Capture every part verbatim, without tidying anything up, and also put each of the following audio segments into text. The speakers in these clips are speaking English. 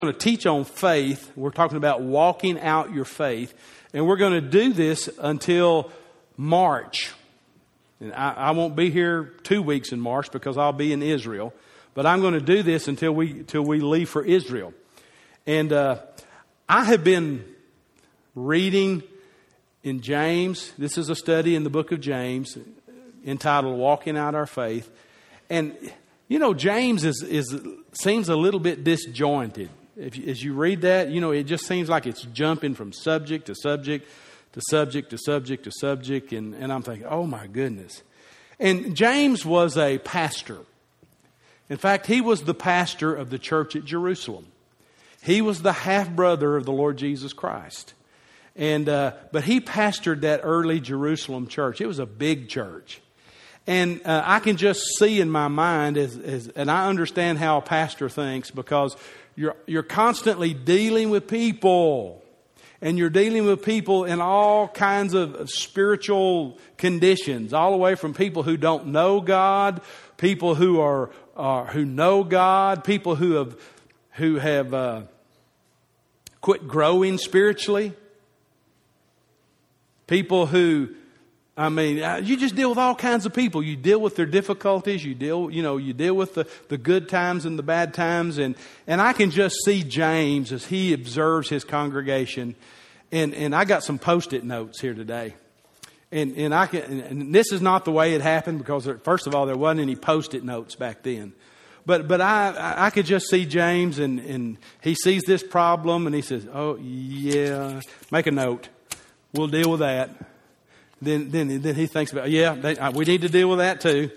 going to teach on faith. We're talking about walking out your faith. And we're going to do this until March. And I, I won't be here two weeks in March because I'll be in Israel. But I'm going to do this until we till we leave for Israel. And uh, I have been reading in James. This is a study in the book of James entitled Walking Out Our Faith. And, you know, James is, is seems a little bit disjointed. If, as you read that, you know, it just seems like it's jumping from subject to subject to subject to subject to subject. And, and I'm thinking, oh, my goodness. And James was a pastor. In fact, he was the pastor of the church at Jerusalem. He was the half-brother of the Lord Jesus Christ. And uh, but he pastored that early Jerusalem church. It was a big church. And uh, I can just see in my mind, as, as, and I understand how a pastor thinks, because you're you're constantly dealing with people. And you're dealing with people in all kinds of spiritual conditions, all the way from people who don't know God, people who are uh, who know God, people who have who have uh, quit growing spiritually, people who, I mean, you just deal with all kinds of people. You deal with their difficulties. You deal, you know, you deal with the, the good times and the bad times. And, and I can just see James as he observes his congregation. And, and I got some Post-it notes here today. And, and I can, and this is not the way it happened because there, first of all, there wasn't any Post-it notes back then. But, but I, I could just see James and, and he sees this problem and he says, oh yeah, make a note. We'll deal with that. Then, then, then he thinks about, yeah, they, we need to deal with that too.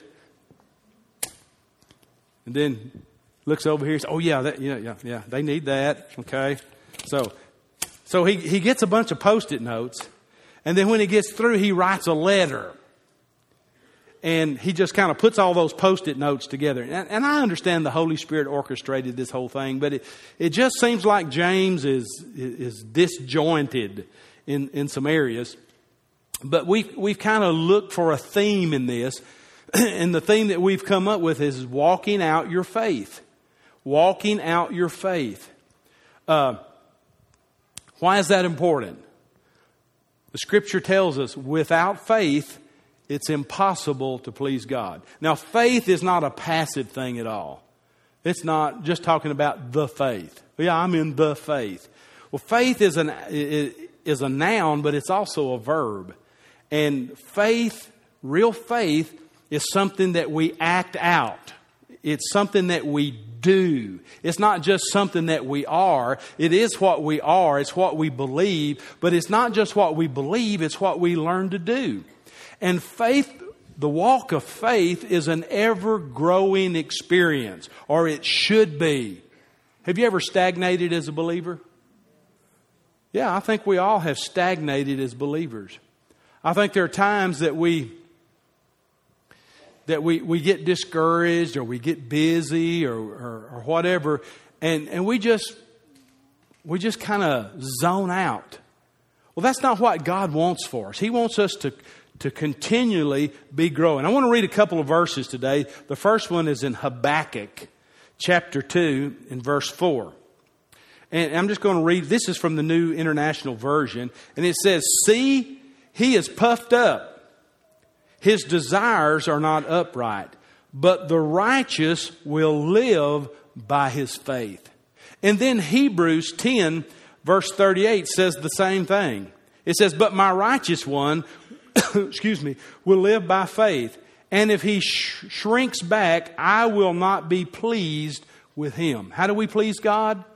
And then looks over here. And says, oh yeah, that, yeah, yeah, yeah. They need that. Okay. So, so he, he gets a bunch of Post-it notes, and then when he gets through, he writes a letter, and he just kind of puts all those Post-it notes together. And, and I understand the Holy Spirit orchestrated this whole thing, but it, it just seems like James is is disjointed in, in some areas. But we've, we've kind of looked for a theme in this. And the theme that we've come up with is walking out your faith. Walking out your faith. Uh, why is that important? The Scripture tells us without faith, it's impossible to please God. Now, faith is not a passive thing at all. It's not just talking about the faith. Yeah, I'm in the faith. Well, faith is an is a noun, but it's also a verb. And faith, real faith, is something that we act out. It's something that we do. It's not just something that we are. It is what we are. It's what we believe. But it's not just what we believe. It's what we learn to do. And faith, the walk of faith, is an ever-growing experience. Or it should be. Have you ever stagnated as a believer? Yeah, I think we all have stagnated as believers. I think there are times that we that we, we get discouraged or we get busy or, or, or whatever, and, and we just we just kind of zone out. Well, that's not what God wants for us. He wants us to, to continually be growing. I want to read a couple of verses today. The first one is in Habakkuk chapter two in verse four. And I'm just going to read, this is from the New International Version, and it says, "See, he is puffed up. His desires are not upright, but the righteous will live by his faith." And then Hebrews ten, verse thirty-eight says the same thing. It says, "But my righteous one, excuse me, will live by faith. And if he sh- shrinks back, I will not be pleased with him." How do we please God?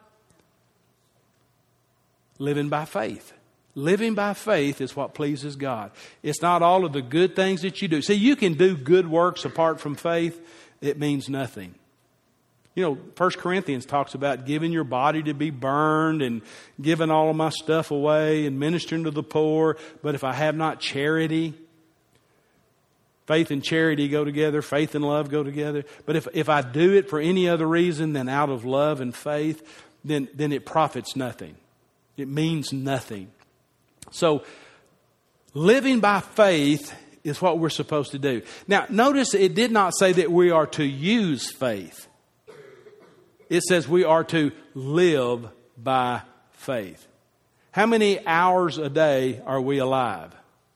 Living by faith. Living by faith is what pleases God. It's not all of the good things that you do. See, you can do good works apart from faith. It means nothing. You know, First Corinthians talks about giving your body to be burned and giving all of my stuff away and ministering to the poor. But if I have not charity, faith and charity go together. Faith and love go together. But if, if I do it for any other reason than out of love and faith, then, then it profits nothing. It means nothing. So, living by faith is what we're supposed to do. Now, notice it did not say that we are to use faith. it says we are to live by faith. How many hours a day are we alive?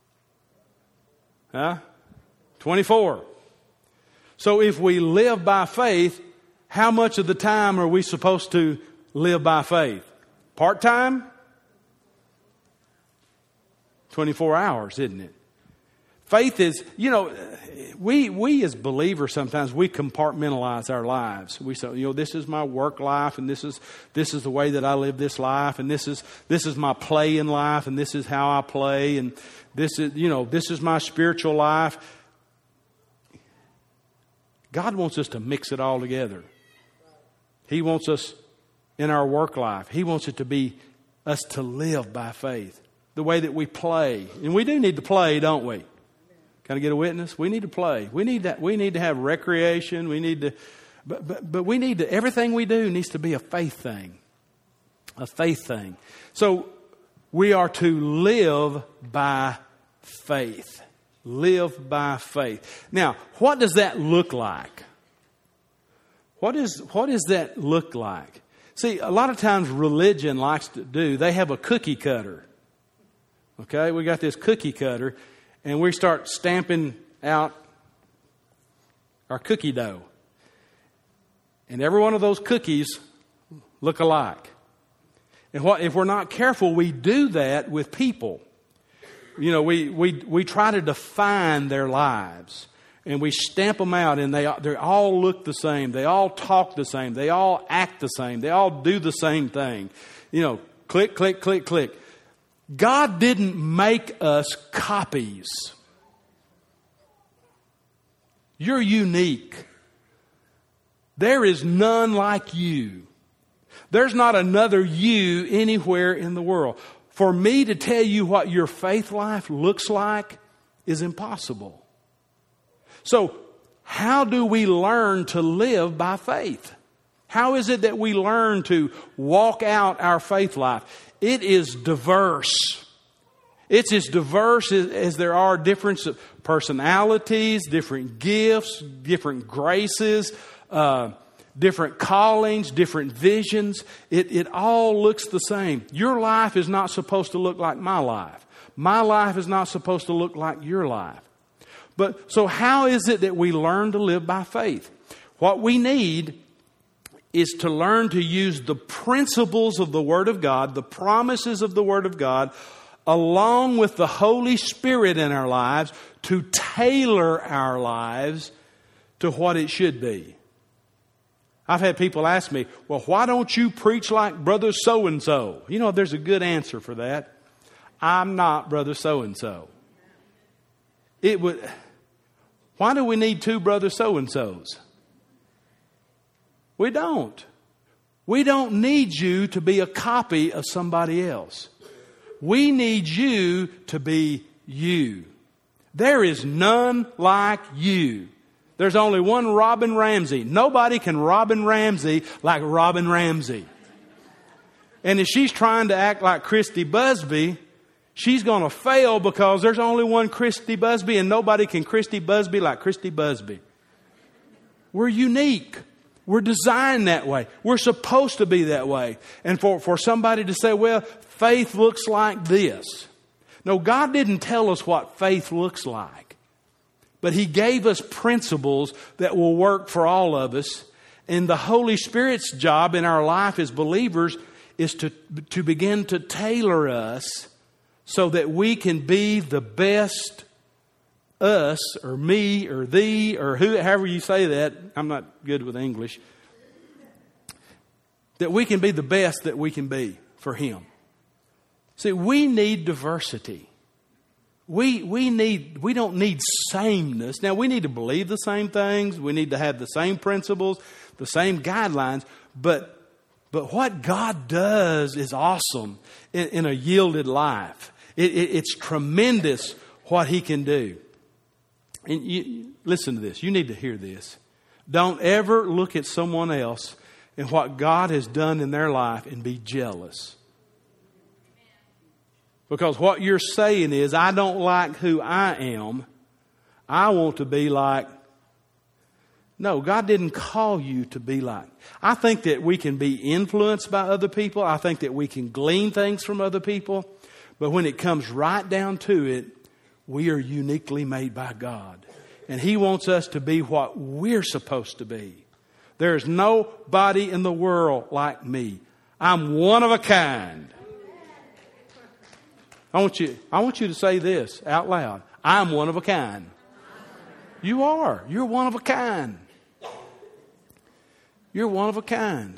Huh? twenty-four. So if we live by faith, how much of the time are we supposed to live by faith? Part-time? twenty-four hours, isn't it? Faith is, you know, we we as believers sometimes we compartmentalize our lives. We say, you know, this is my work life, and this is this is the way that I live this life, and this is this is my play in life, and this is how I play, and this is, you know, this is my spiritual life. God wants us to mix it all together. He wants us in our work life. He wants it to be us to live by faith. The way that we play. And we do need to play, don't we? Can I get a witness? We need to play. We need that. We need to have recreation. We need to, but, but, but we need to, everything we do needs to be a faith thing. A faith thing. So we are to live by faith. Live by faith. Now, what does that look like? What is, what does that look like? See, a lot of times religion likes to do, they have a cookie cutter. Okay, we got this cookie cutter, and we start stamping out our cookie dough. And every one of those cookies look alike. And what, if we're not careful, we do that with people. You know, we, we, we try to define their lives. And we stamp them out, and they, they all look the same. They all talk the same. They all act the same. They all do the same thing. You know, click, click, click, click. God didn't make us copies. You're unique. There is none like you. There's not another you anywhere in the world. For me to tell you what your faith life looks like is impossible. So, how do we learn to live by faith? How is it that we learn to walk out our faith life? It is diverse. It's as diverse as, as there are different personalities, different gifts, different graces, uh, different callings, different visions. It, it all looks the same. Your life is not supposed to look like my life. My life is not supposed to look like your life. But so how is it that we learn to live by faith? What we need is to learn to use the principles of the Word of God, the promises of the Word of God, along with the Holy Spirit in our lives to tailor our lives to what it should be. I've had people ask me, well, why don't you preach like Brother So-and-so? You know, there's a good answer for that. I'm not Brother So-and-so. It would. Why do we need two Brother So-and-sos? We don't. We don't need you to be a copy of somebody else. We need you to be you. There is none like you. There's only one Robin Ramsey. Nobody can Robin Ramsey like Robin Ramsey. And if she's trying to act like Christy Busby, she's going to fail because there's only one Christy Busby and nobody can Christy Busby like Christy Busby. We're unique. We're designed that way. We're supposed to be that way. And for, for somebody to say, well, faith looks like this. No, God didn't tell us what faith looks like. But He gave us principles that will work for all of us. And the Holy Spirit's job in our life as believers is to, to begin to tailor us so that we can be the best us or me or thee or who, however you say that. I'm not good with English. That we can be the best that we can be for Him. See, we need diversity. We we need we don't need sameness. Now we need to believe the same things. We need to have the same principles, the same guidelines. But but what God does is awesome in, in a yielded life. It, it, it's tremendous what He can do. And you, listen to this. You need to hear this. Don't ever look at someone else and what God has done in their life and be jealous. Because what you're saying is, I don't like who I am. I want to be like... No, God didn't call you to be like. I think that we can be influenced by other people. I think that we can glean things from other people. But when it comes right down to it, we are uniquely made by God. And He wants us to be what we're supposed to be. There's nobody in the world like me. I'm one of a kind. I want you, I want you to say this out loud. I'm one of a kind. You are. You're one of a kind. You're one of a kind.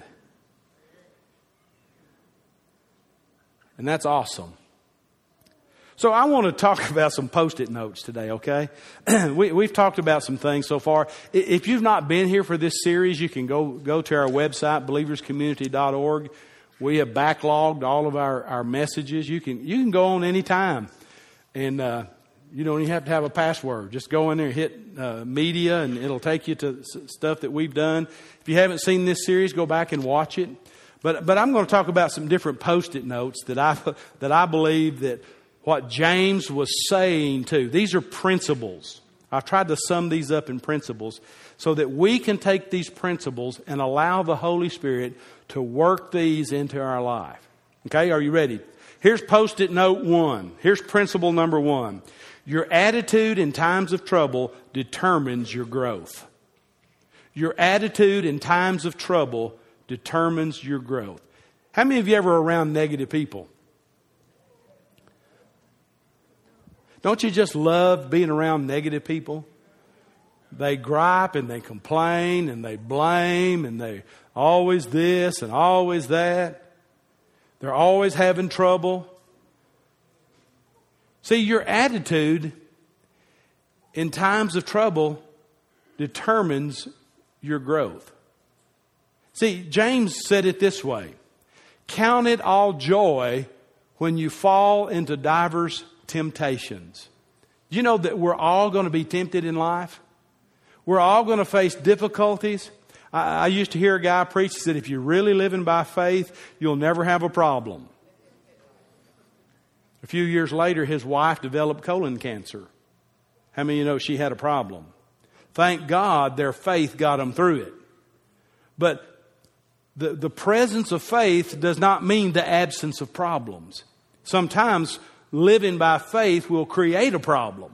And that's awesome. So I want to talk about some Post-it notes today, okay? we, we've talked about some things so far. If you've not been here for this series, you can go, go to our website, believers community dot org. We have backlogged all of our, our messages. You can you can go on any time. And uh, you don't even have to have a password. Just go in there and hit uh, media, and it'll take you to stuff that we've done. If you haven't seen this series, go back and watch it. But but I'm going to talk about some different Post-it notes that I that I believe that what James was saying too. These are principles. I've tried to sum these up in principles so that we can take these principles and allow the Holy Spirit to work these into our life. Okay, are you ready? Here's Post-it note one. Here's principle number one. Your attitude in times of trouble determines your growth. Your attitude in times of trouble determines your growth. How many of you ever around negative people? Don't you just love being around negative people? They gripe and they complain and they blame and they always this and always that. They're always having trouble. See, your attitude in times of trouble determines your growth. See, James said it this way. Count it all joy when you fall into divers temptations. You know that we're all going to be tempted in life? We're all going to face difficulties. I, I used to hear a guy preach that said, if you're really living by faith, you'll never have a problem. A few years later, his wife developed colon cancer. How many of you know she had a problem? Thank God their faith got them through it. But the, the presence of faith does not mean the absence of problems. Sometimes living by faith will create a problem.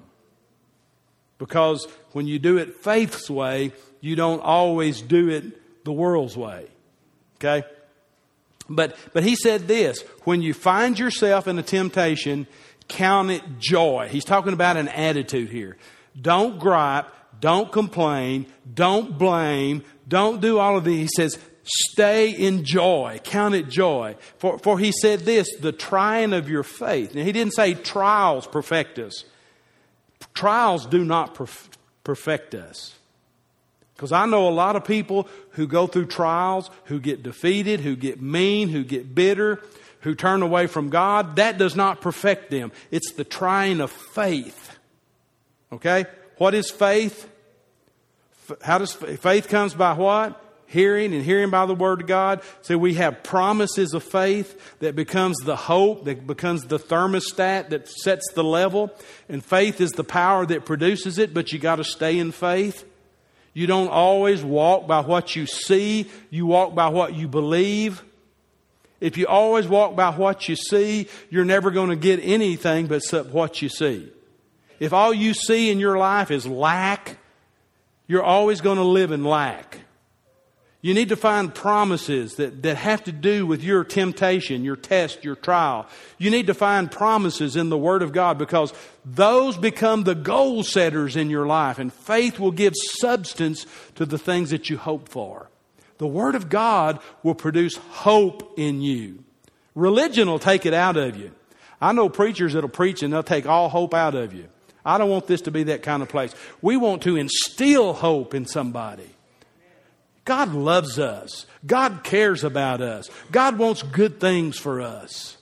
Because when you do it faith's way, you don't always do it the world's way. Okay? But but he said this, when you find yourself in a temptation, count it joy. He's talking about an attitude here. Don't gripe, don't complain, don't blame, don't do all of these. He says, stay in joy. Count it joy. For, for he said this, the trying of your faith. Now he didn't say trials perfect us. Trials do not perf- perfect us. Because I know a lot of people who go through trials, who get defeated, who get mean, who get bitter, who turn away from God. That does not perfect them. It's the trying of faith. Okay? What is faith? How does faith comes by what? Hearing, and hearing by the Word of God. So we have promises of faith that becomes the hope, that becomes the thermostat that sets the level. And faith is the power that produces it, but you got to stay in faith. You don't always walk by what you see. You walk by what you believe. If you always walk by what you see, you're never going to get anything but what you see. If all you see in your life is lack, you're always going to live in lack. You need to find promises that, that have to do with your temptation, your test, your trial. You need to find promises in the Word of God because those become the goal setters in your life. And faith will give substance to the things that you hope for. The Word of God will produce hope in you. Religion will take it out of you. I know preachers that'll preach and they'll take all hope out of you. I don't want this to be that kind of place. We want to instill hope in somebody. God loves us. God cares about us. God wants good things for us.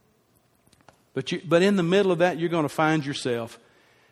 But you, but in the middle of that, you're going to find yourself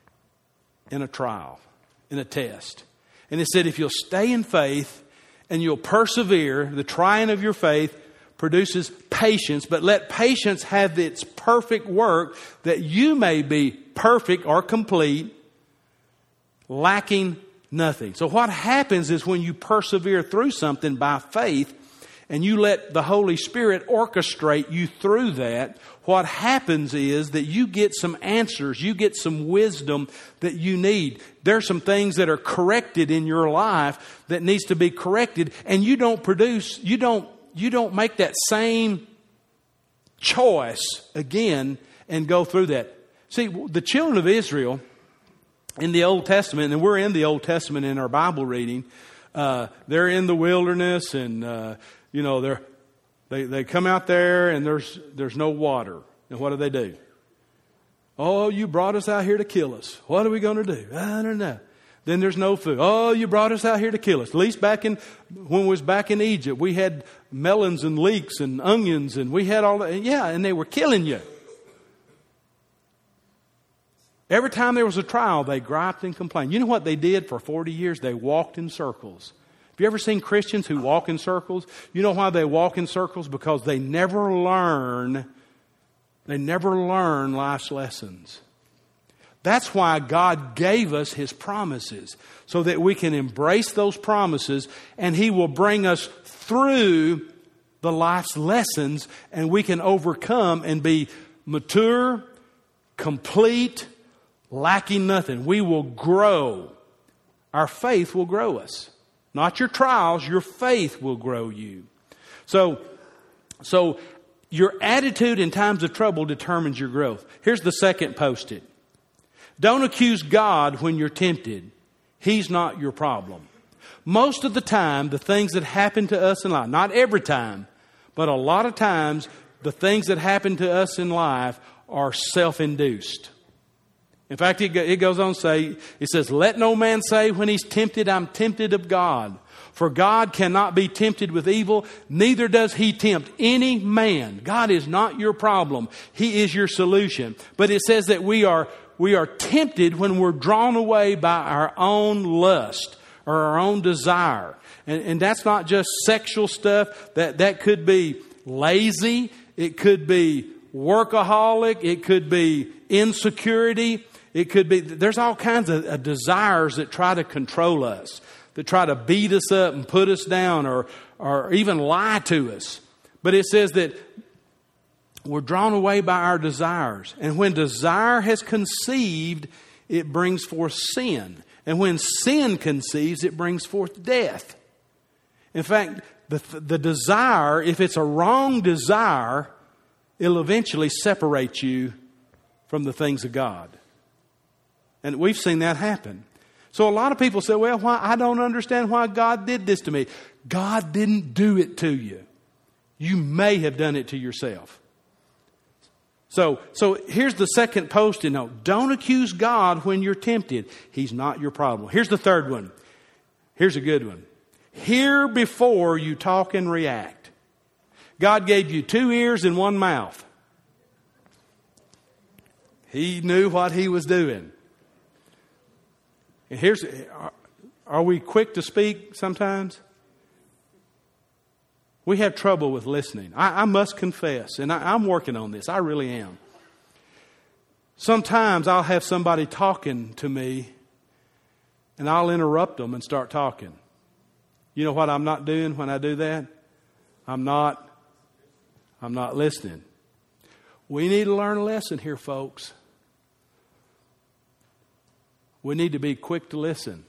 in a trial, in a test. And it said, if you'll stay in faith and you'll persevere, the trying of your faith produces patience, but let patience have its perfect work that you may be perfect or complete, lacking Nothing. So what happens is when you persevere through something by faith and you let the Holy Spirit orchestrate you through that, what happens is that you get some answers, you get some wisdom that you need. There's some things that are corrected in your life that needs to be corrected, and you don't produce, you don't, you don't make that same choice again and go through that. See, the children of Israel in the Old Testament, and we're in the Old Testament in our Bible reading, uh, they're in the wilderness, and uh, you know they're they they come out there and there's there's no water. And what do they do? Oh, you brought us out here to kill us. What are we going to do? I don't know. Then there's no food. Oh, you brought us out here to kill us. At least back in when we was back in Egypt, we had melons and leeks and onions, and we had all that. Yeah, and they were killing you. Every time there was a trial, they griped and complained. You know what they did for forty years? They walked in circles. Have you ever seen Christians who walk in circles? You know why they walk in circles? Because they never learn, they never learn life's lessons. That's why God gave us His promises, so that we can embrace those promises and He will bring us through the life's lessons, and we can overcome and be mature, complete, lacking nothing. We will grow. Our faith will grow us. Not your trials, your faith will grow you. So, so your attitude in times of trouble determines your growth. Here's the second post-it. Don't accuse God when you're tempted. He's not your problem. Most of the time, the things that happen to us in life, not every time, but a lot of times, the things that happen to us in life are self-induced. In fact, it goes on to say, it says, let no man say when he's tempted, I'm tempted of God. For God cannot be tempted with evil, neither does He tempt any man. God is not your problem. He is your solution. But it says that we are, we are tempted when we're drawn away by our own lust or our own desire. And, and that's not just sexual stuff. That, that could be lazy. It could be workaholic. It could be insecurity. It could be, there's all kinds of uh, desires that try to control us, that try to beat us up and put us down, or, or even lie to us. But it says that we're drawn away by our desires. And when desire has conceived, it brings forth sin. And when sin conceives, it brings forth death. In fact, the, the desire, if it's a wrong desire, it'll eventually separate you from the things of God. And we've seen that happen. So a lot of people say, well, why, I don't understand why God did this to me. God didn't do it to you. You may have done it to yourself. So, so here's the second post-it note. Don't accuse God when you're tempted. He's not your problem. Here's the third one. Here's a good one. Hear before you talk and react. God gave you two ears and one mouth. He knew what He was doing. And here's, are we quick to speak sometimes? We have trouble with listening. I, I must confess, and I, I'm working on this. I really am. Sometimes I'll have somebody talking to me, and I'll interrupt them and start talking. You know what I'm not doing when I do that? I'm not, I'm not listening. We need to learn a lesson here, folks. We need to be quick to listen,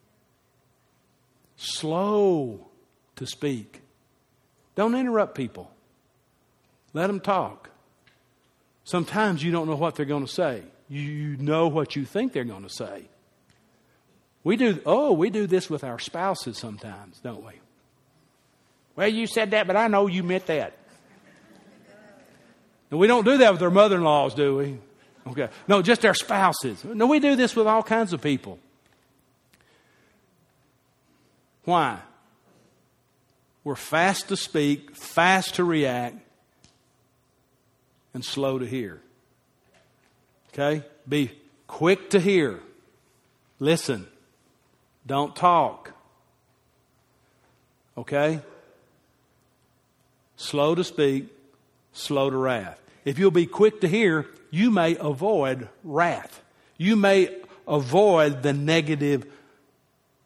slow to speak. Don't interrupt people. Let them talk. Sometimes you don't know what they're going to say. You know what you think they're going to say. We do, oh, we do this with our spouses sometimes, don't we? Well, you said that, but I know you meant that. And we don't do that with our mother-in-laws, do we? Okay. No, just our spouses. No, we do this with all kinds of people. Why? We're fast to speak, fast to react, and slow to hear. Okay? Be quick to hear. Listen. Don't talk. Okay? Slow to speak, slow to wrath. If you'll be quick to hear, you may avoid wrath. You may avoid the negative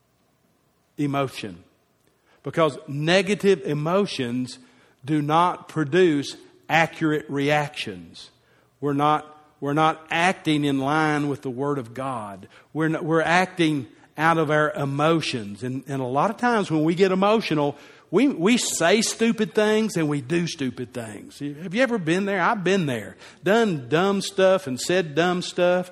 emotion. Because negative emotions do not produce accurate reactions. We're not, we're not acting in line with the Word of God. We're, not, we're acting out of our emotions. And, and a lot of times when we get emotional, we, we say stupid things and we do stupid things. Have you ever been there? I've been there. Done dumb stuff and said dumb stuff.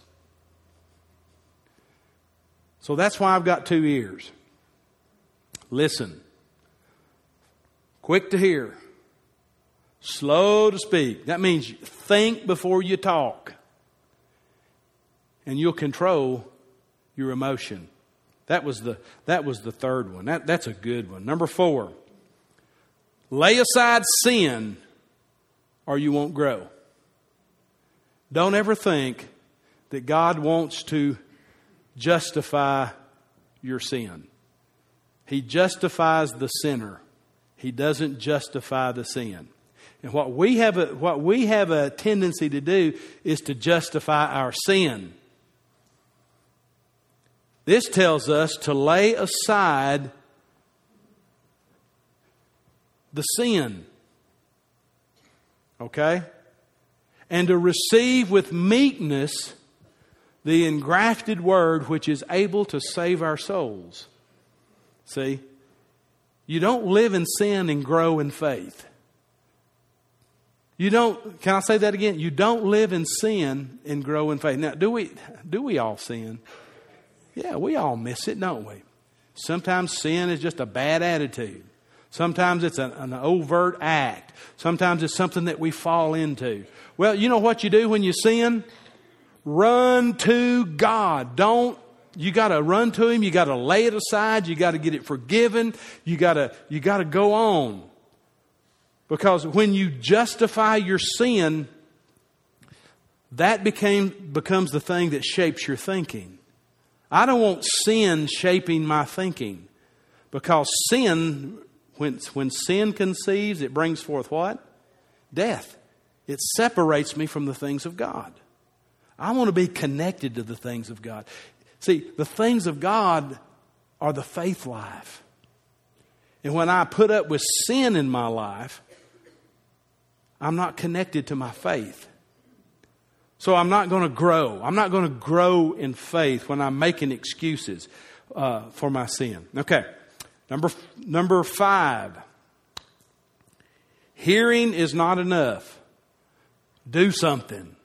So that's why I've got two ears. Listen. Quick to hear. Slow to speak. That means think before you talk. And you'll control your emotion. That was the that was the third one. That, that's a good one. Number four. Lay aside sin or you won't grow. Don't ever think that God wants to justify your sin. He justifies the sinner. He doesn't justify the sin. And what we have a, what we have a tendency to do is to justify our sin. This tells us to lay aside the sin. Okay? And to receive with meekness the engrafted word which is able to save our souls. See? You don't live in sin and grow in faith. You don't, can I say that again? You don't live in sin and grow in faith. Now, do we, do we all sin? Yeah, we all miss it, don't we? Sometimes sin is just a bad attitude. Sometimes it's an, an overt act. Sometimes it's something that we fall into. Well, you know what you do when you sin? Run to God. Don't, you got to run to Him. You got to lay it aside. You got to get it forgiven. You got to, you got to go on. Because when you justify your sin, that became, becomes the thing that shapes your thinking. I don't want sin shaping my thinking. Because sin, when, when sin conceives, it brings forth what? Death. It separates me from the things of God. I want to be connected to the things of God. See, the things of God are the faith life. And when I put up with sin in my life, I'm not connected to my faith. So I'm not going to grow. I'm not going to grow in faith when I'm making excuses uh, for my sin. Okay, number number five. Hearing is not enough. Do something.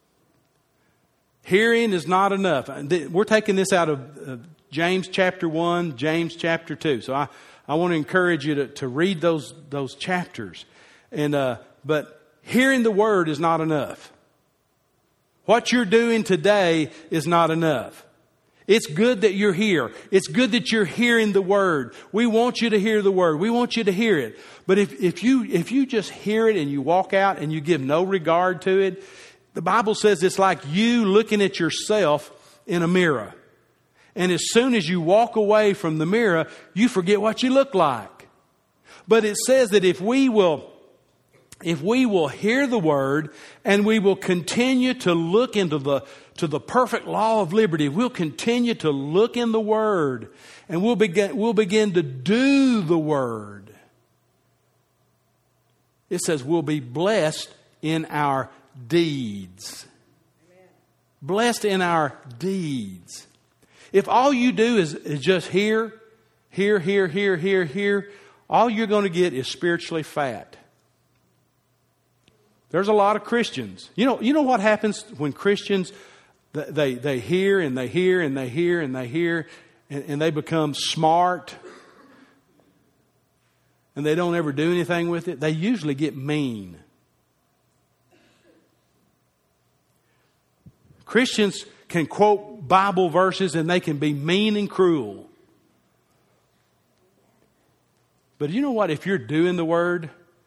Hearing is not enough. We're taking this out of uh, James chapter one, James chapter two. So I, I want to encourage you to, to read those those chapters. And uh, but hearing the word is not enough. What you're doing today is not enough. It's good that you're here. It's good that you're hearing the word. We want you to hear the word. We want you to hear it. But if, if you if you just hear it and you walk out and you give no regard to it, the Bible says it's like you looking at yourself in a mirror. And as soon as you walk away from the mirror, you forget what you look like. But it says that if we will If we will hear the word and we will continue to look into the to the perfect law of liberty, we'll continue to look in the word and we'll begin we'll begin to do the word. It says we'll be blessed in our deeds. Amen. Blessed in our deeds. If all you do is, is just hear, hear, hear, hear, hear, hear, all you're going to get is spiritually fat. There's a lot of Christians. You know, you know what happens when Christians, they, they hear and they hear and they hear and they hear and, and they become smart and they don't ever do anything with it? They usually get mean. Christians can quote Bible verses and they can be mean and cruel. But you know what? If you're doing the word,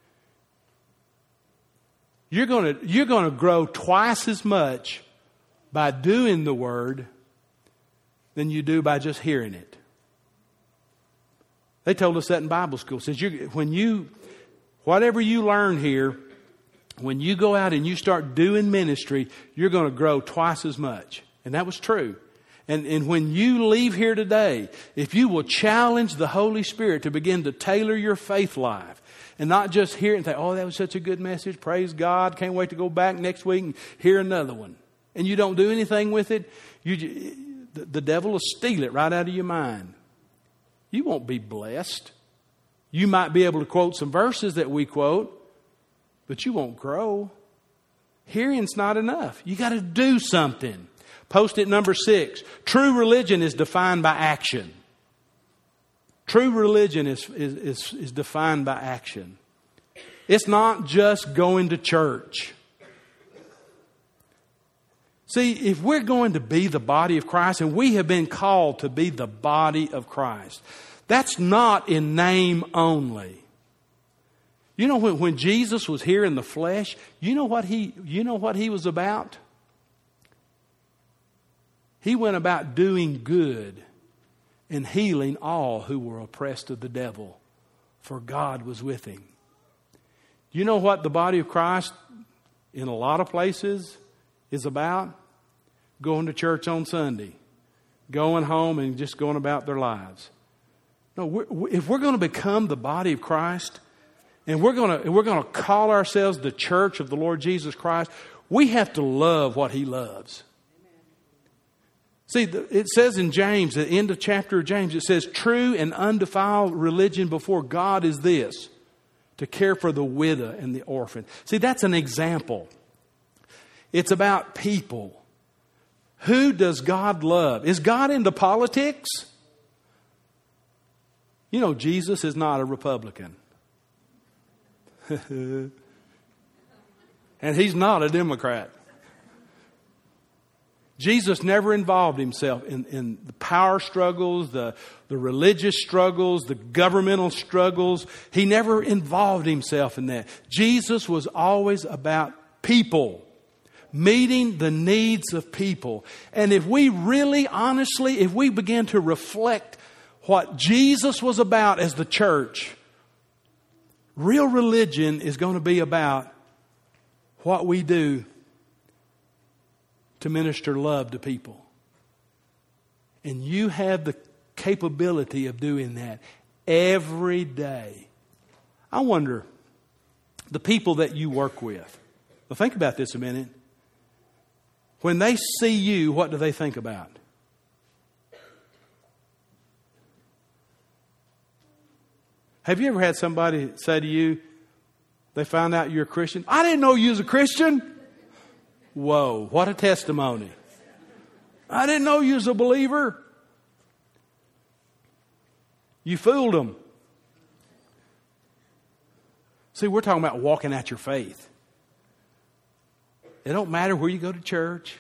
You're going to, you're going to grow twice as much by doing the word than you do by just hearing it. They told us that in Bible school. It says you, when you, whatever you learn here, when you go out and you start doing ministry, you're going to grow twice as much. And that was true. And, and when you leave here today, if you will challenge the Holy Spirit to begin to tailor your faith life and not just hear it and think, oh, that was such a good message. Praise God. Can't wait to go back next week and hear another one. And you don't do anything with it, you, the, the devil will steal it right out of your mind. You won't be blessed. You might be able to quote some verses that we quote, but you won't grow. Hearing's not enough. You got to do something. Post-it number six. True religion is defined by action. True religion is, is, is, is defined by action. It's not just going to church. See, if we're going to be the body of Christ, and we have been called to be the body of Christ, that's not in name only. You know, when, when Jesus was here in the flesh, you know what he, you know what he was about? He went about doing good and healing all who were oppressed of the devil, for God was with him. You know what the body of Christ in a lot of places is about? Going to church on Sunday, going home and just going about their lives. No, we're, if we're going to become the body of Christ, and we're going to we're going to call ourselves the church of the Lord Jesus Christ, we have to love what He loves. See, it says in James, at the end of chapter of James, it says, true and undefiled religion before God is this, to care for the widow and the orphan. See, that's an example. It's about people. Who does God love? Is God into politics? You know, Jesus is not a Republican. And He's not a Democrat. Jesus never involved Himself in, in the power struggles, the, the religious struggles, the governmental struggles. He never involved Himself in that. Jesus was always about people, meeting the needs of people. And if we really, honestly, if we begin to reflect what Jesus was about as the church, real religion is going to be about what we do to minister love to people. And you have the capability of doing that every day. I wonder, the people that you work with, well, think about this a minute. When they see you, what do they think about? Have you ever had somebody say to you, they found out you're a Christian? I didn't know you was a Christian. Whoa, what a testimony. I didn't know you was a believer. You fooled them. See, we're talking about walking out your faith. It don't matter where you go to church.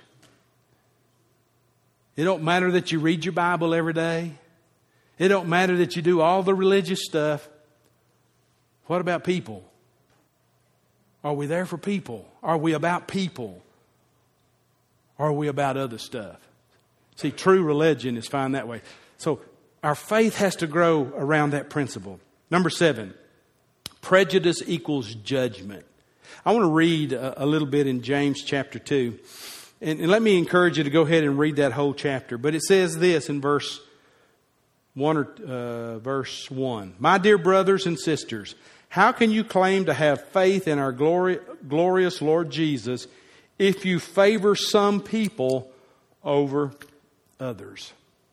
It don't matter that you read your Bible every day. It don't matter that you do all the religious stuff. What about people? Are we there for people? Are we about people? Or are we about other stuff? See, true religion is found that way. So our faith has to grow around that principle. Number seven, prejudice equals judgment. I want to read a, a little bit in James chapter two. And, and let me encourage you to go ahead and read that whole chapter. But it says this in verse one or uh, verse one. My dear brothers and sisters, how can you claim to have faith in our glory, glorious Lord Jesus if you favor some people over others?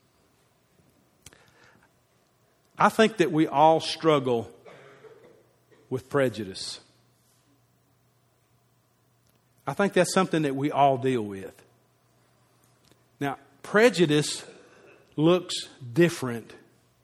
I think that we all struggle with prejudice. I think that's something that we all deal with. Now, prejudice looks different.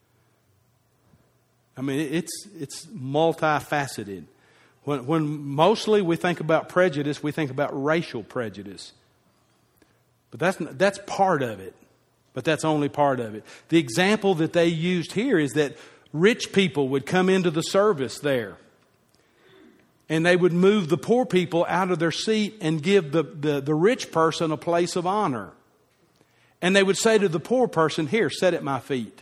I mean, it's it's multifaceted. When, when mostly we think about prejudice, we think about racial prejudice. But that's that's part of it. But that's only part of it. The example that they used here is that rich people would come into the service there. And they would move the poor people out of their seat and give the, the, the rich person a place of honor. And they would say to the poor person, here, sit at my feet.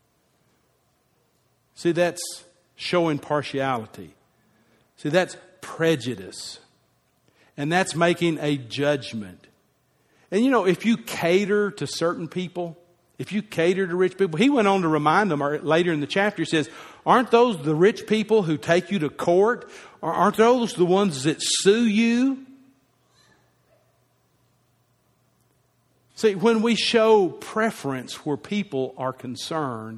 See, that's showing partiality. See, that's prejudice. And that's making a judgment. And you know, if you cater to certain people, if you cater to rich people, he went on to remind them later in the chapter, he says, aren't those the rich people who take you to court? Or aren't those the ones that sue you? See, when we show preference where people are concerned,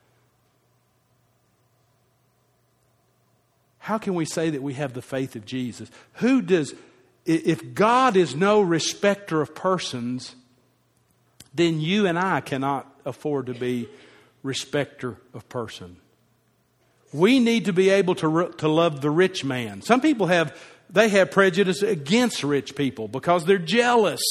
how can we say that we have the faith of Jesus? Who does, if God is no respecter of persons, then you and I cannot afford to be respecter of person. We need to be able to, to love the rich man. Some people have, they have prejudice against rich people because they're jealous.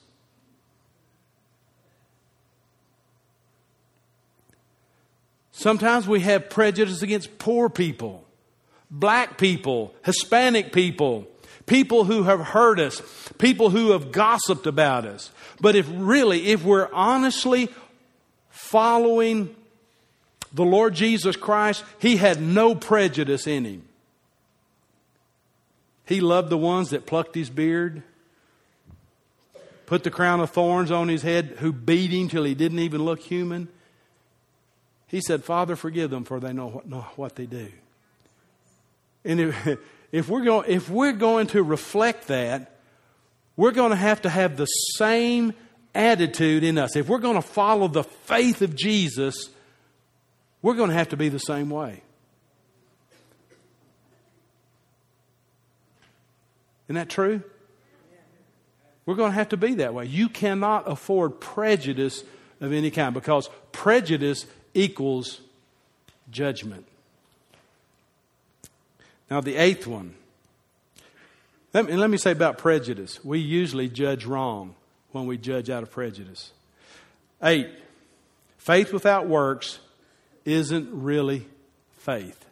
Sometimes we have prejudice against poor people, black people, Hispanic people, people who have hurt us, people who have gossiped about us. But if really, if we're honestly following the Lord Jesus Christ, He had no prejudice in Him. He loved the ones that plucked His beard, put the crown of thorns on His head, who beat Him till He didn't even look human. He said, Father, forgive them, for they know what, know what they do. And if, if, we're going, if we're going to reflect that, we're going to have to have the same attitude in us. If we're going to follow the faith of Jesus, we're going to have to be the same way. Isn't that true? We're going to have to be that way. You cannot afford prejudice of any kind, because prejudice equals judgment. Now, the eighth one. Let me, let me say about prejudice. We usually judge wrong when we judge out of prejudice. Eight. Faith without works isn't really faith.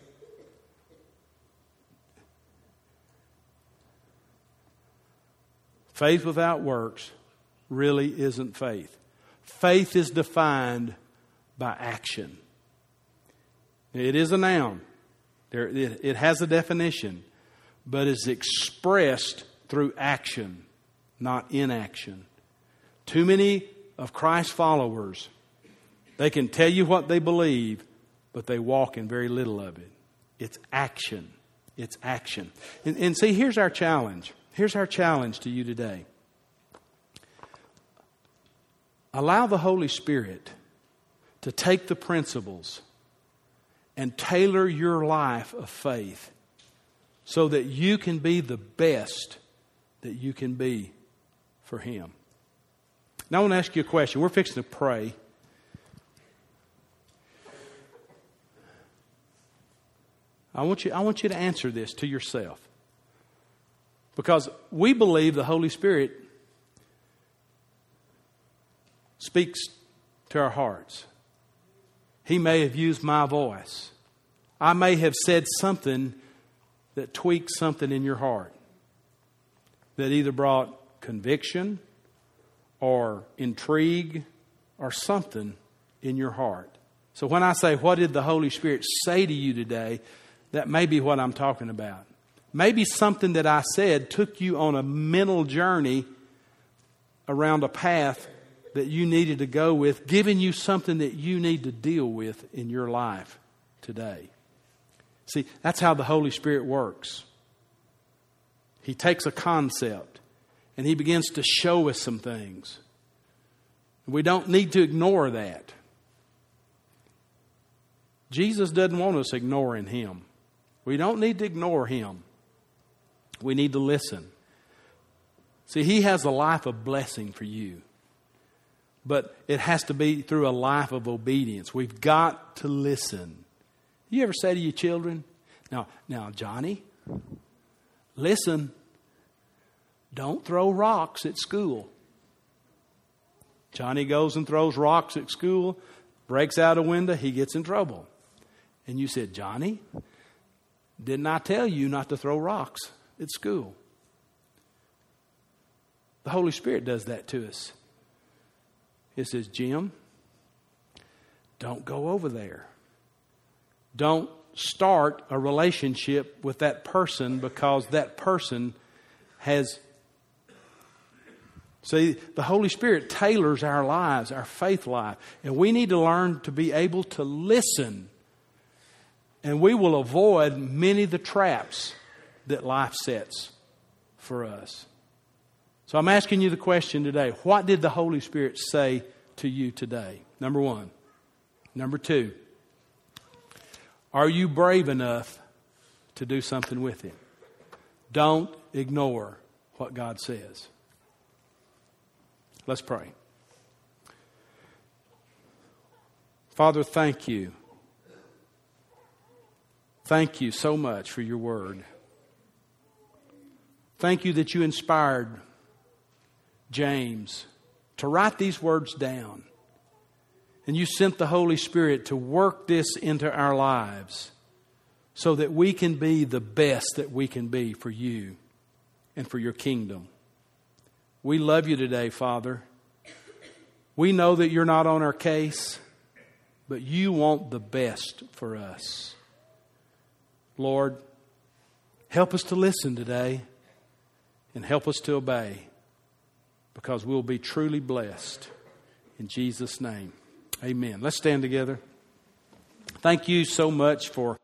Faith without works really isn't faith. Faith is defined by action. It is a noun. There, it, it has a definition, but it's expressed through action, not inaction. Too many of Christ's followers, they can tell you what they believe, but they walk in very little of it. It's action. It's action. And, and see, here's our challenge. Here's our challenge to you today. Allow the Holy Spirit to take the principles and tailor your life of faith so that you can be the best that you can be for Him. Now I want to ask you a question. We're fixing to pray. I want you, I want you to answer this to yourself. Because we believe the Holy Spirit speaks to our hearts. He may have used my voice. I may have said something that tweaked something in your heart that either brought conviction or intrigue or something in your heart. So when I say, what did the Holy Spirit say to you today, that may be what I'm talking about. Maybe something that I said took you on a mental journey around a path that you needed to go with, giving you something that you need to deal with in your life today. See, that's how the Holy Spirit works. He takes a concept and He begins to show us some things. We don't need to ignore that. Jesus doesn't want us ignoring Him. We don't need to ignore Him. We need to listen. See, He has a life of blessing for you. But it has to be through a life of obedience. We've got to listen. You ever say to your children, now, now, Johnny, listen, don't throw rocks at school. Johnny goes and throws rocks at school, breaks out a window, he gets in trouble. And you said, Johnny, didn't I tell you not to throw rocks at school? The Holy Spirit does that to us. It says, Jim, don't go over there. Don't start a relationship with that person because that person has See, the Holy Spirit tailors our lives, our faith life. And we need to learn to be able to listen. And we will avoid many of the traps that life sets for us. So I'm asking you the question today. What did the Holy Spirit say to you today? Number one. Number two. Are you brave enough to do something with it? Don't ignore what God says. Let's pray. Father, thank you. Thank you so much for your word. Thank you that you inspired James to write these words down. And you sent the Holy Spirit to work this into our lives so that we can be the best that we can be for you and for your kingdom. We love you today, Father. We know that you're not on our case, but you want the best for us. Lord, help us to listen today and help us to obey, because we'll be truly blessed. In Jesus' name, amen. Let's stand together. Thank you so much for